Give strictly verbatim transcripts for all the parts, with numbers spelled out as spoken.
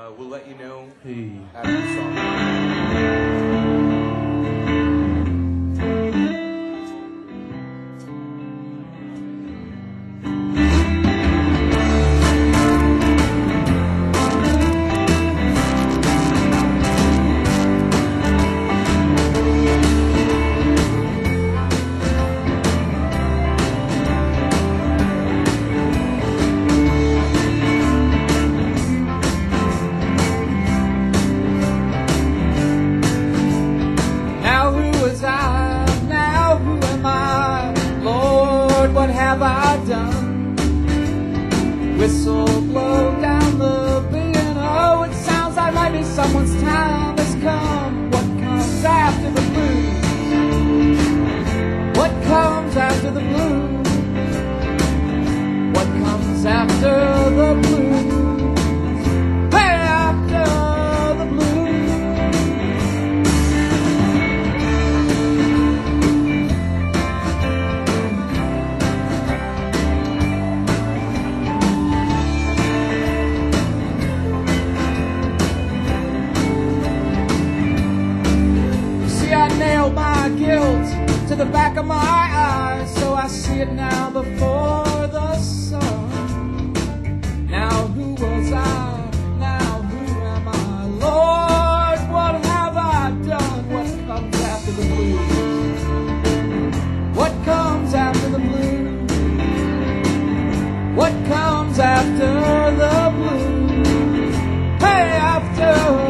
uh, we'll let you know Hey. after the song. Now who was I? Now who am I? Lord, what have I done? Whistle blow down the bin. Oh, it sounds like maybe someone's time has come. What comes after the blues? What comes after the blues? What comes after the blues? Hey, after the blues. See, I nailed my guilt to the back of my eyes, so I see it now before the sun. Now who was I? Now who am I? Lord, what have I done? What comes after the blues? What comes after the blues? What comes after the blues? Hey, after the blues.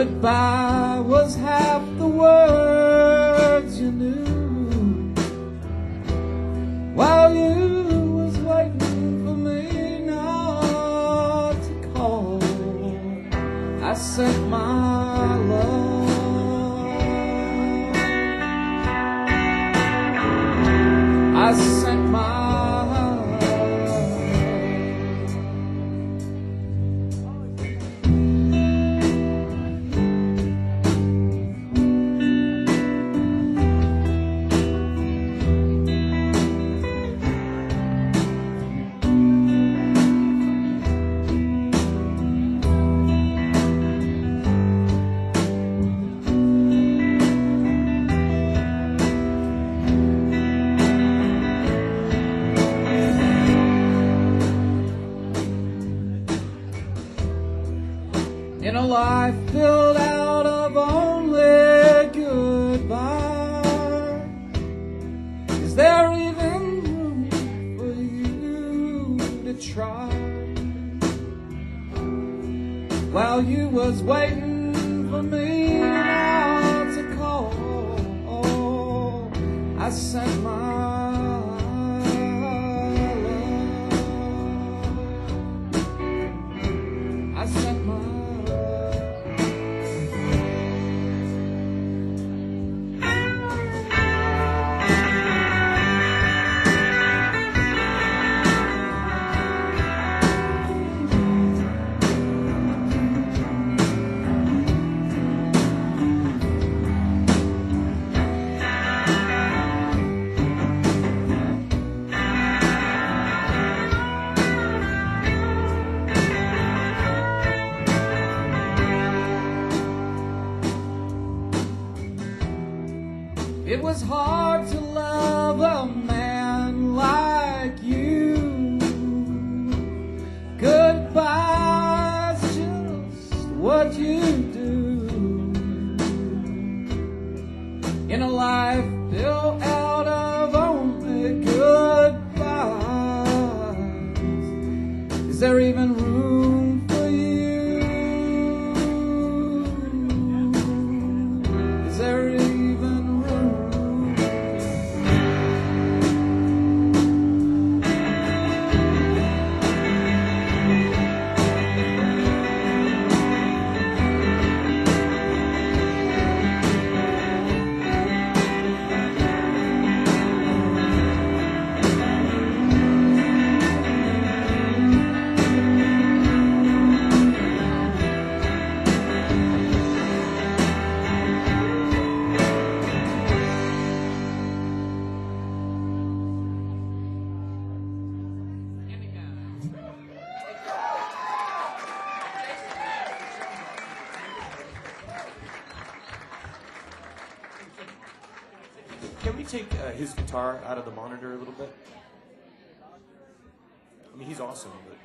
Goodbye was half the words you knew, while you was waiting for me not to call. I sent my love, I sent my in a life filled out of only goodbye. Is there even room for you to try? While you was waiting for me now to call, I sent my love, I sent my It was hard to love a man like you. Goodbye's just what you do in a life built out of only goodbyes. Is there even room for you? Is there even Can we take uh, his guitar out of the monitor a little bit? I mean, he's awesome, but...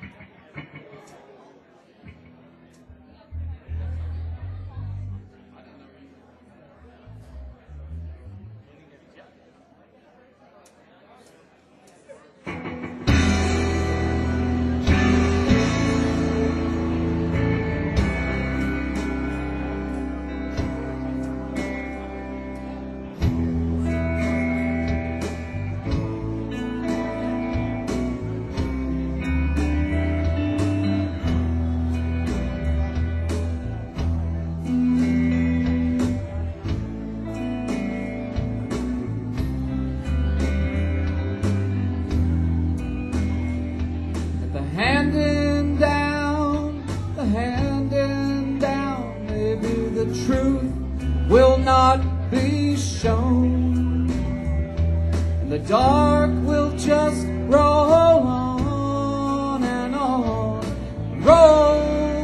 handing down, the handing down, maybe the truth will not be shown, and the dark will just roll on and on, roll,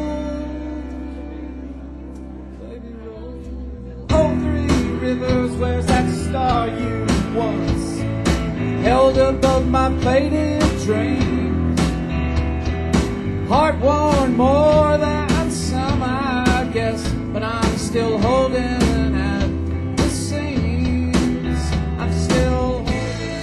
baby roll. Oh, three rivers, where's that star you once held above my faded dream? Heart worn more than some, I guess, but I'm still holding at the seams. I'm still holding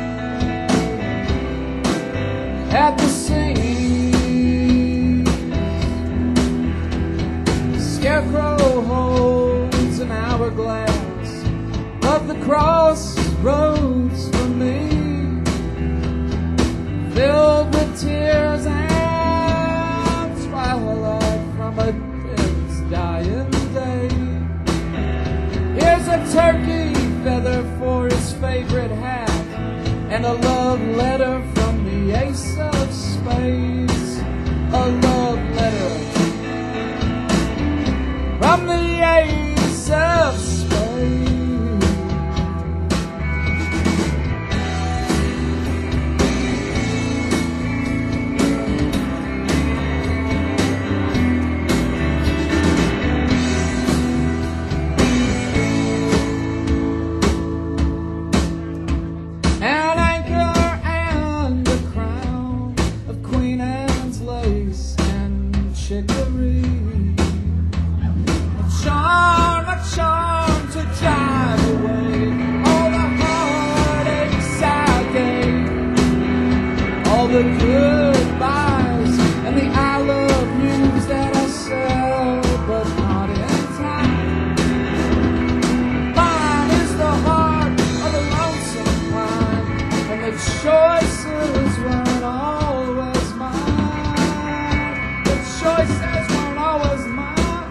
at the seams. Scarecrow glass of the crossroads for me, filled with tears and twilight from a prince's dying day. Here's a turkey feather for his favorite hat, and a love letter from the ace of spades. A love letter from the ace of spades. An anchor and a crown of Queen Anne's lace and chicory. A charm, a charm to drive away all the heartaches I gave, all the goodbyes and the I love yous that I said, but not in time. Mine is the heart of a lonesome pine, and the choices weren't always mine. The choices weren't always mine.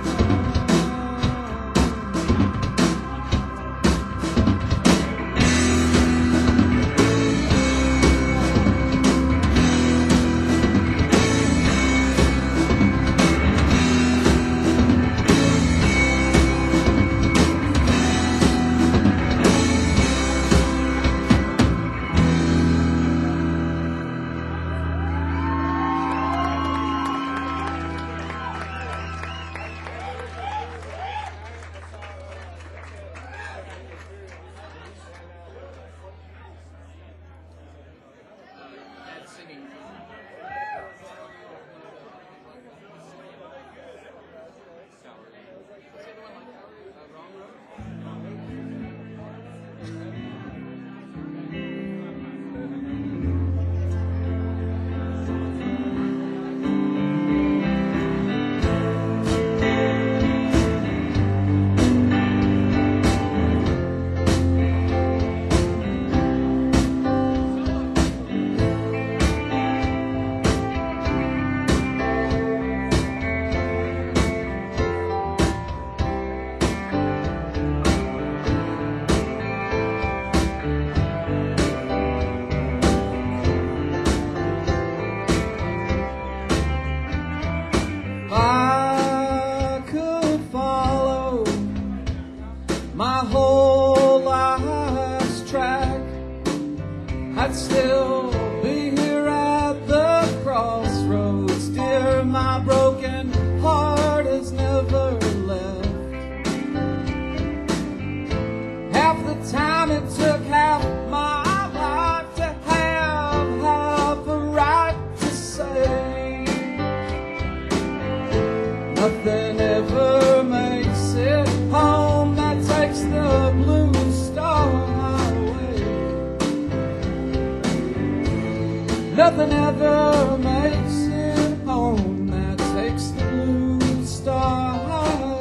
I could follow my whole life's track, I'd still be here at the crossroads. Dear, my broken heart has never left. Half the time it took half my life to have half a right to say. Nothing ever makes it home that takes the blue star highway. Nothing ever makes it home that takes the blue star highway.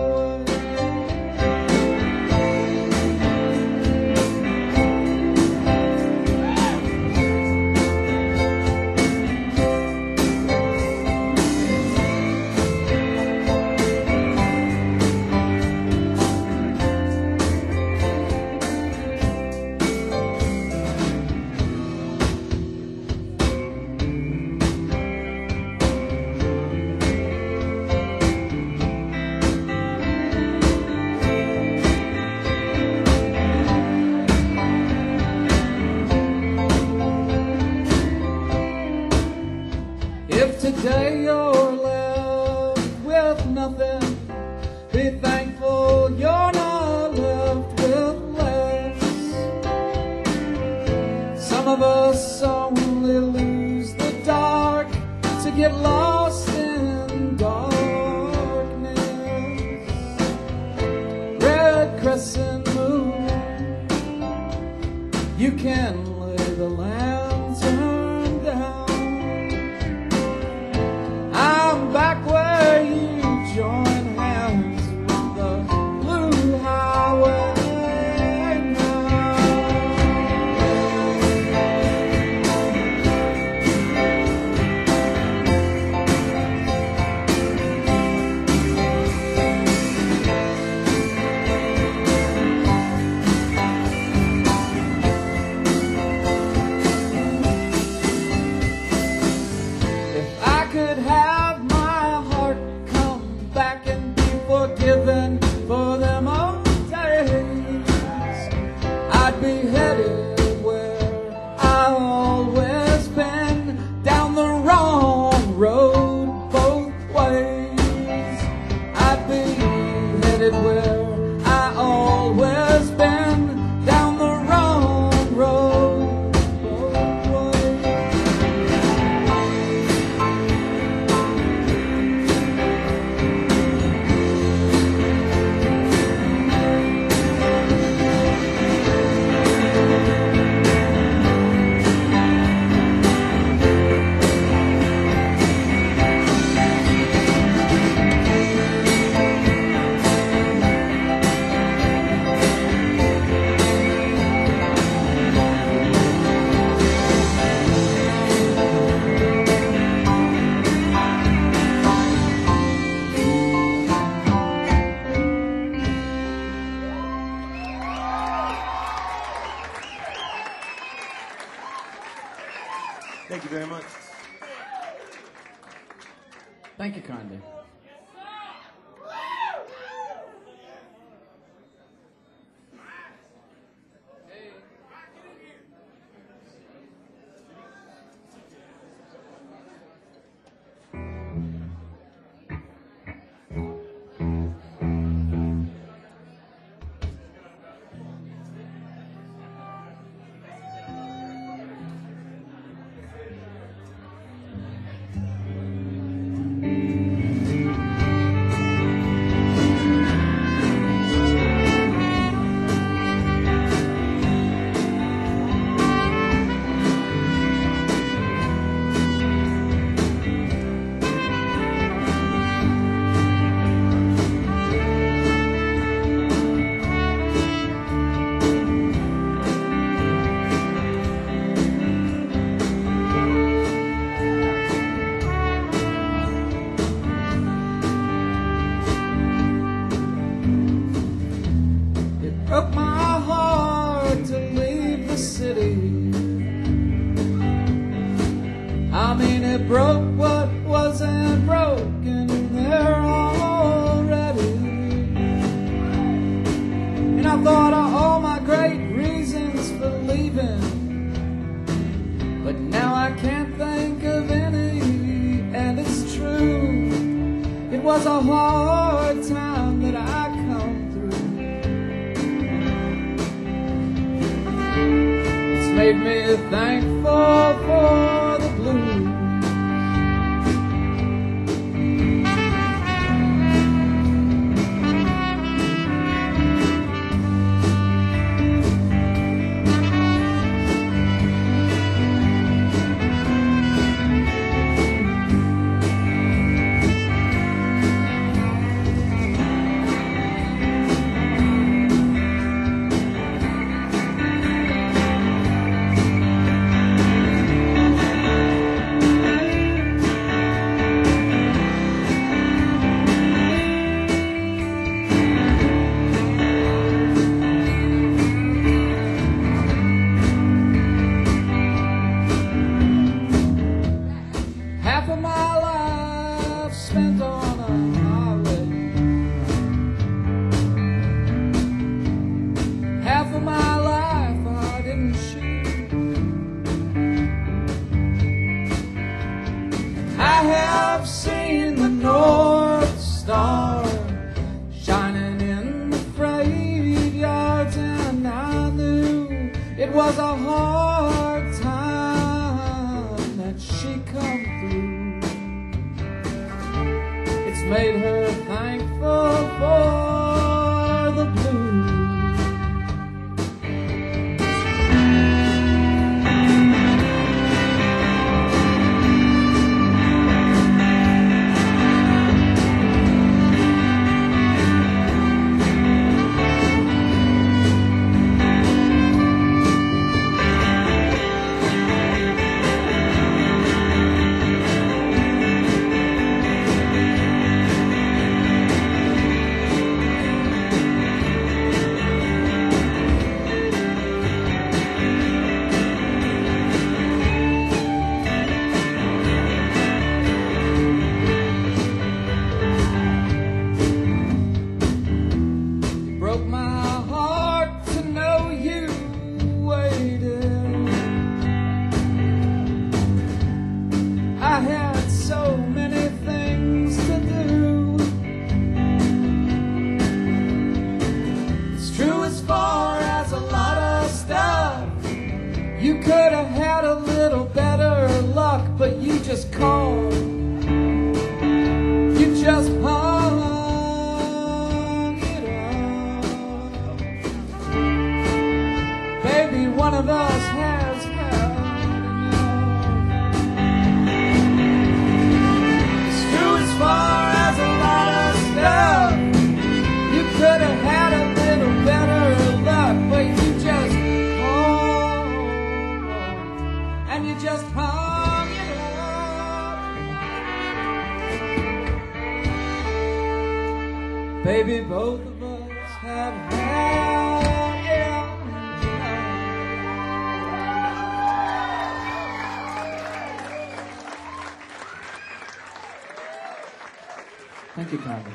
If today you're left with nothing, be thankful you're not left with less. Some of us only lose the dark to get lost in darkness. Red crescent moon, you can lay the lantern down. I'm back where you joined kindly. Broke my heart to leave the city. I mean, it broke what wasn't broken there already. And I thought of all my great reasons for leaving, but now I can't think of any. And it's true, it was a hard time that I come through. Made me thankful for the blues. Spent on a highway, half of my life I didn't shoot. I have seen the North Star shining in the freight yards, and I knew it was a hard time that she come through. Made her thankful for the blues. I had so many things to do. It's true as far as a lot of stuff. You could have had a little better luck, but you just called. You just hung it up. Baby, one of us has had. As far as a lot of stuff, you could have had a little better luck, but you just hung, and you just hung it up. Baby, both of us have had enough. Thank you kindly.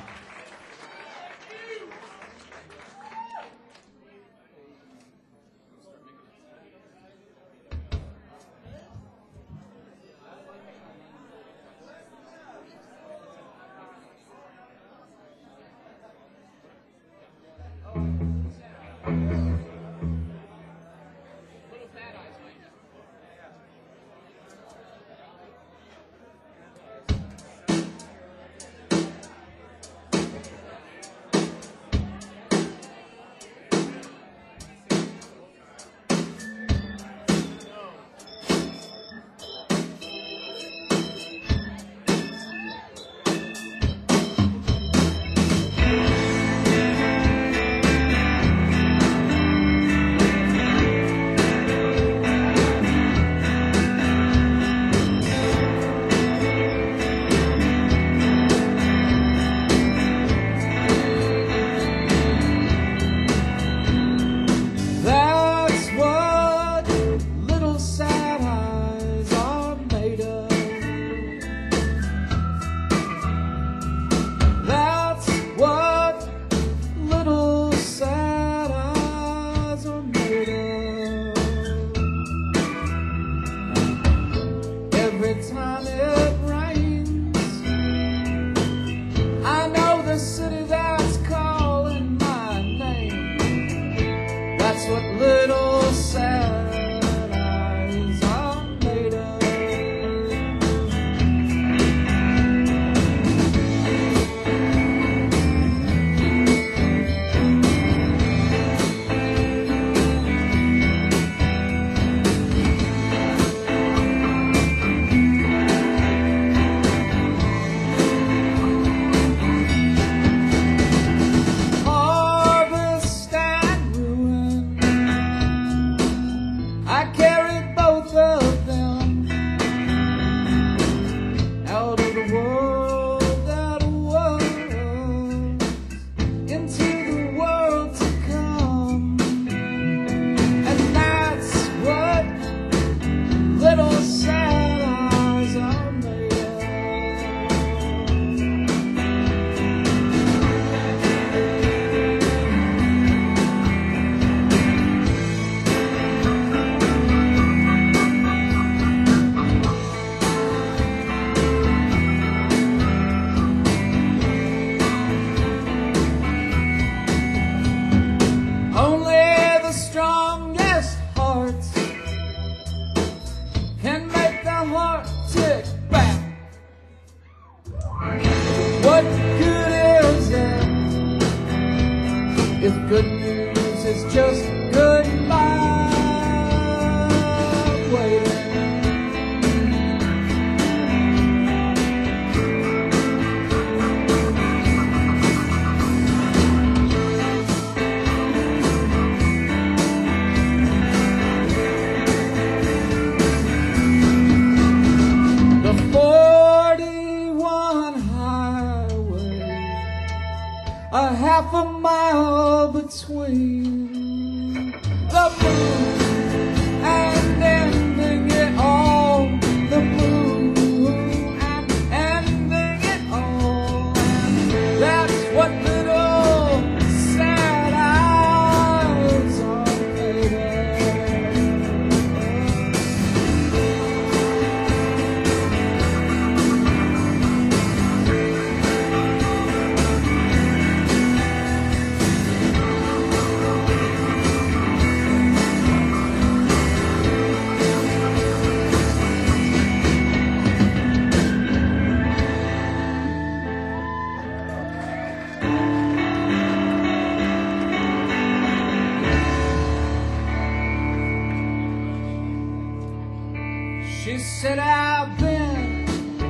She said, I've been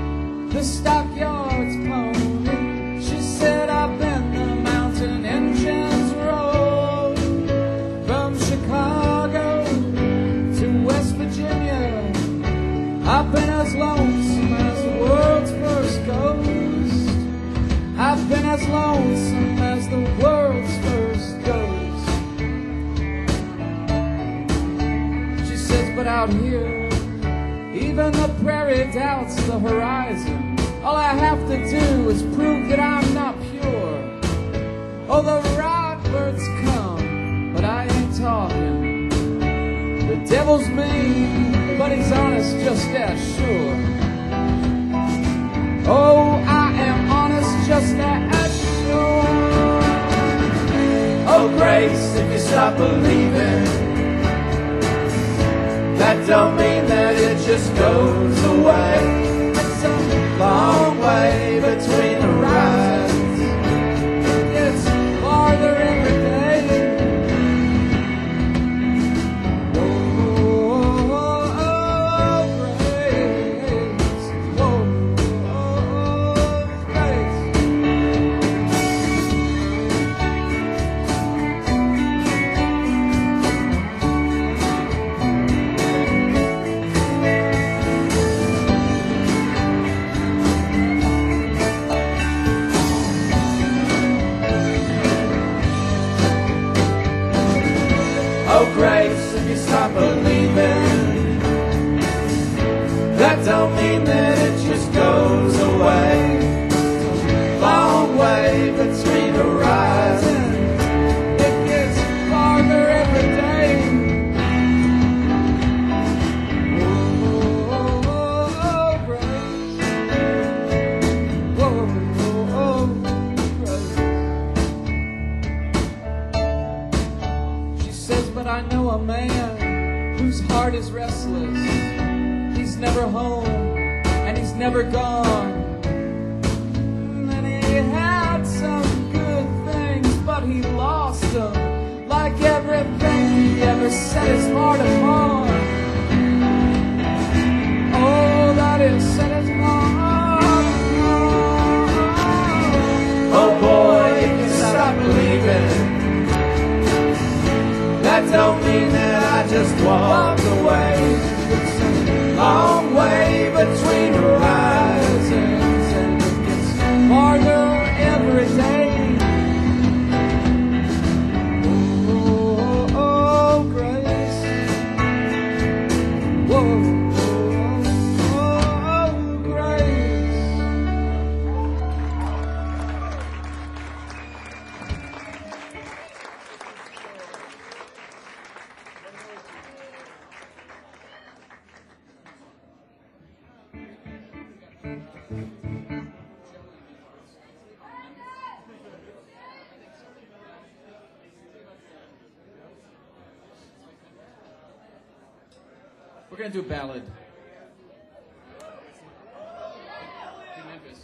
the stockyards pony. She said, I've been the mountain engines road. From Chicago to West Virginia, I've been as lonesome as the world's first ghost. I've been as lonesome as the world's first ghost. She says, but out here, even the prairie doubts the horizon. All I have to do is prove that I'm devil's mean, but he's honest just as sure. Oh, I am honest just as sure. Oh, grace, if you stop believing, that don't mean that it just goes away. It's a Long way between horizons. It's farther every day. Oh, oh, oh, grace. Oh, oh, grace. Oh, grace, if you stop believing, that don't mean that it just goes away. Long way between horizons. It gets farther every day. Oh, oh, oh, grace. Oh, oh, oh, grace. She says, but I know a man whose heart is restless. He's never home and he's never gone. And he had some good things, but he lost them, like everything he ever set his heart upon. Oh, that is set his heart upon. Oh boy, if you stop believing, that don't mean that I just walked away. Long way between horizons, And it gets farther every day. Oh, oh, oh, grace. Whoa, oh, oh, grace. We're gonna do a ballad. In Memphis.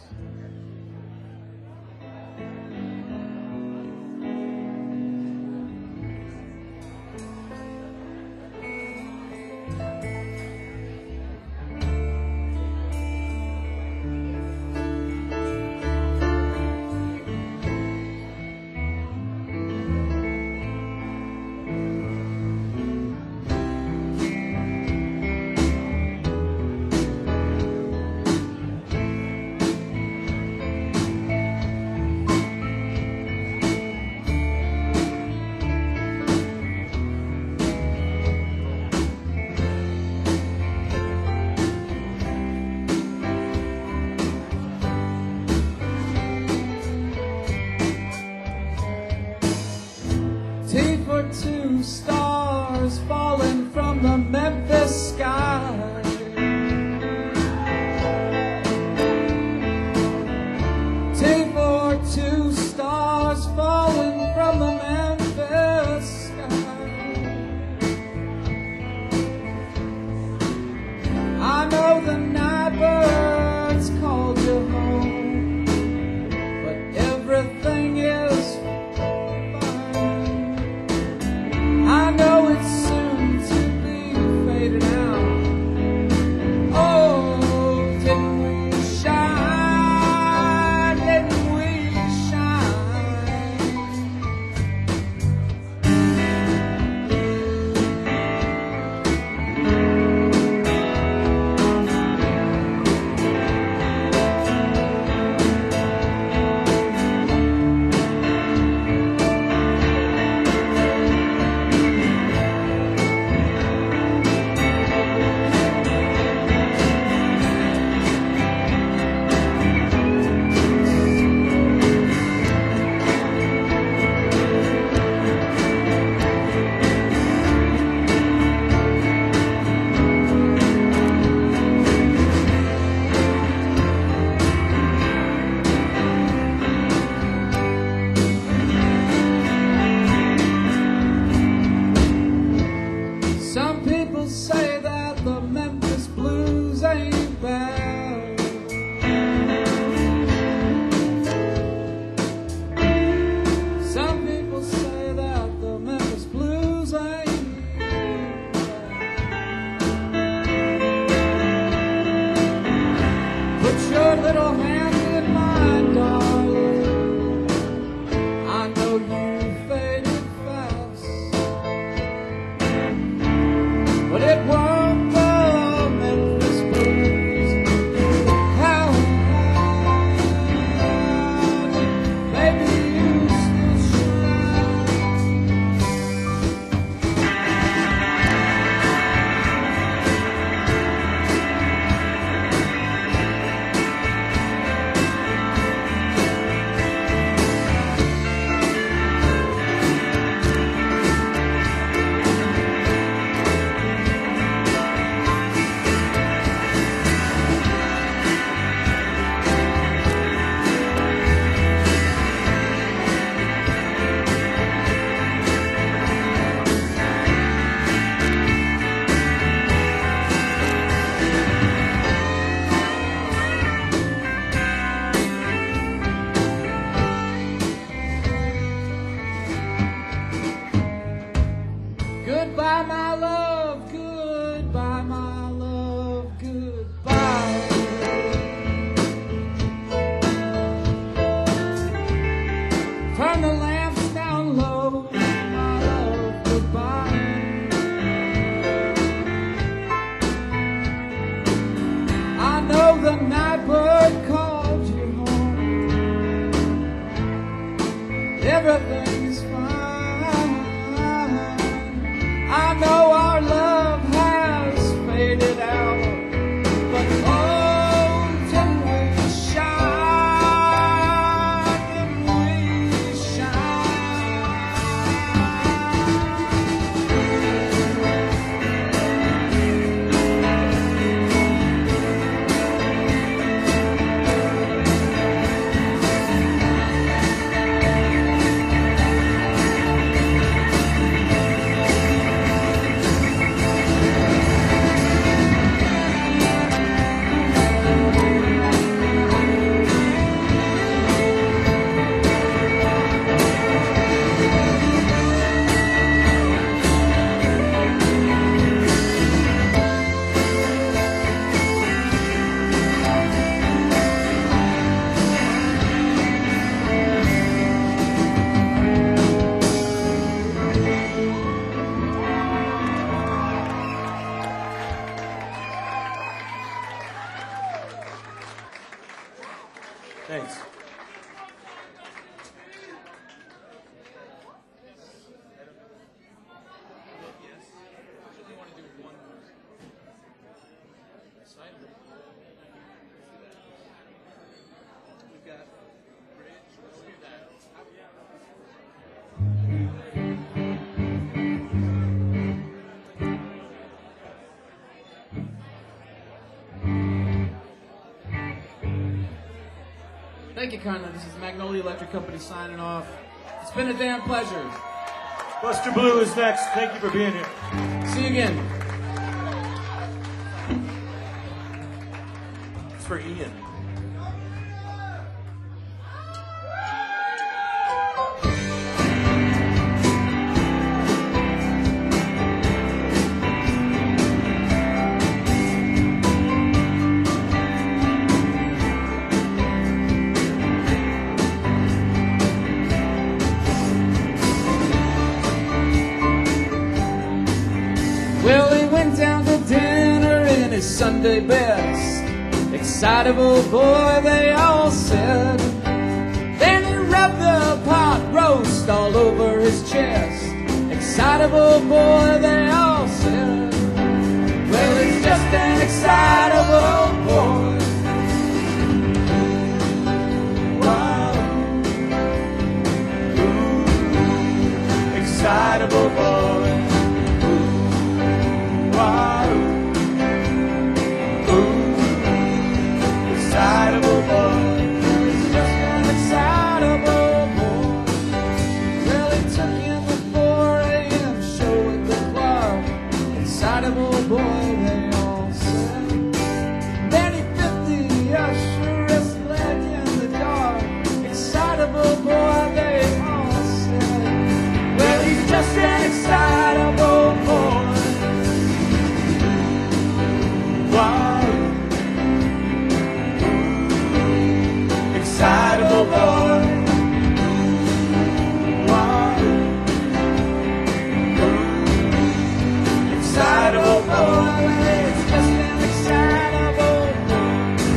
everything's fine. I know our love has faded out, but oh, didn't we shine, didn't we Thanks. Thank you kindly. This is Magnolia Electric Company signing off. It's been a damn pleasure. Buster Blue is next. Thank you for being here. See you again. It's for Ian. Well, he went down to dinner in his Sunday best. Excitable boy, they all said. Then he rubbed the pot roast all over his chest. Excitable boy, they all said. Well, he's just an excitable boy. Wow. Ooh, excitable boy. Wow. Ooh, excitable boy. He's just an excitable boy. Well, he took in the four a.m. show at the club. Excitable boy, they all said. Then he fit the usheress leg in the dark. Excitable boy, they all said. Well, he's just an excitable boy. Wow. Excitable boy. Wow. Excitable boy. It's just an excitable boy.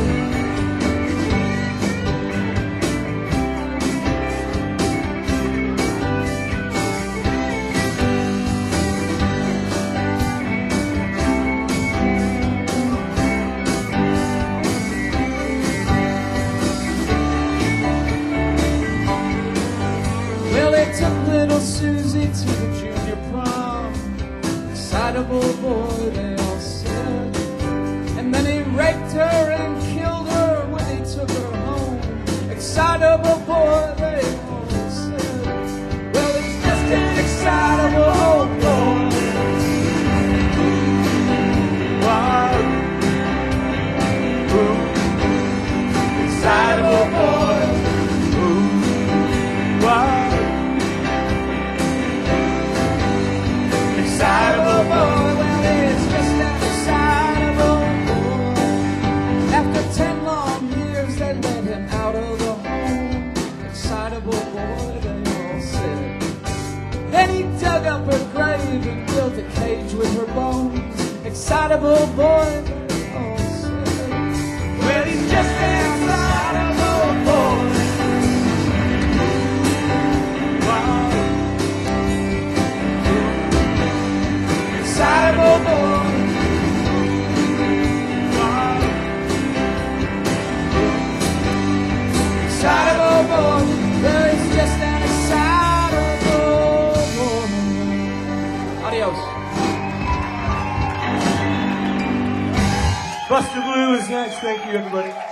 Well, they took little Susie to the junior prom. Excitable boy, they all said. And then he raped her and killed her when he took her home. Excitable boy, they all said. Well, it's just an excitable boy. Wow. Ooh, excitable boy. Ooh, wow. Excitable boy. Well, it's just an excitable boy. After ten long years, they let him out of the home. Excitable boy, they all said. Then he dug up her grave and built a cage with her bones. Excitable boy, they all said. Well, he's just an excitable boy. Buster Blue is next. Thank you, everybody.